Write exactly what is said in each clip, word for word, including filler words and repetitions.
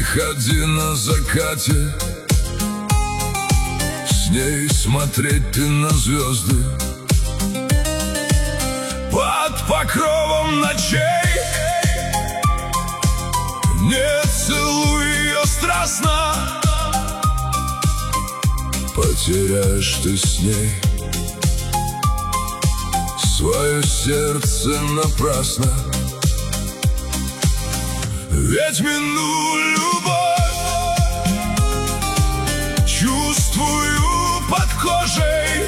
Приходи на закате, с ней смотреть ты на звезды. Под покровом ночей не целуй ее страстно, потеряешь ты с ней свое сердце напрасно. Ведь мину любовь чувствую под кожей,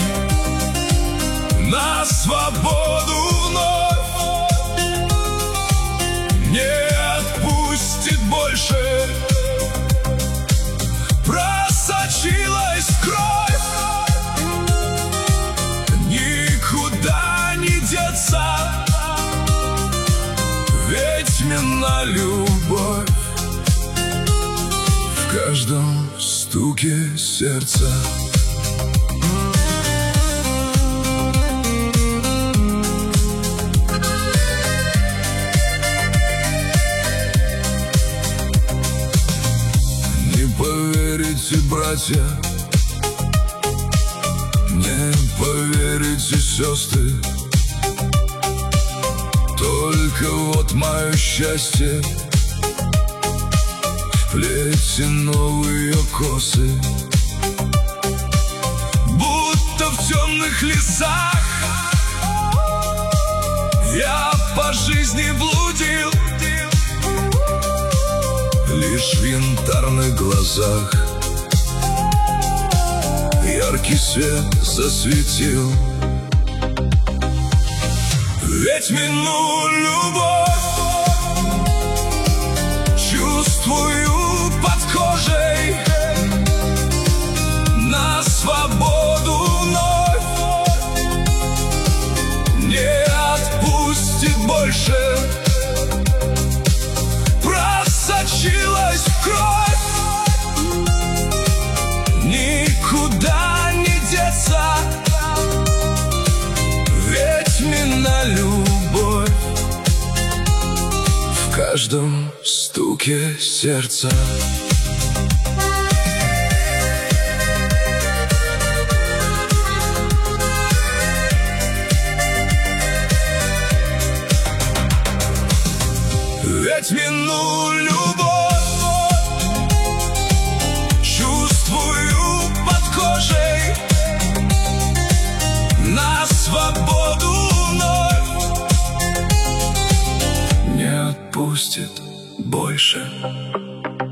на свободу вновь не отпустит больше. Просочилась кровь, никуда не деться. Ведь мина любовь в каждом стуке сердца. Не поверите, братья, не поверите, сестры, только вот мое счастье вплетено в ее косы. Будто в темных лесах я по жизни блудил, лишь в янтарных глазах яркий свет засветил. Ведь мину любовь чувствую под кожей, на свободу вновь не отпустит больше. Просочилась в кровь, никуда не деться. Ведь мина любовь в каждом стуке сердца. Ведь мину любовь чувствую под кожей, на свободу вновь не отпустит больше.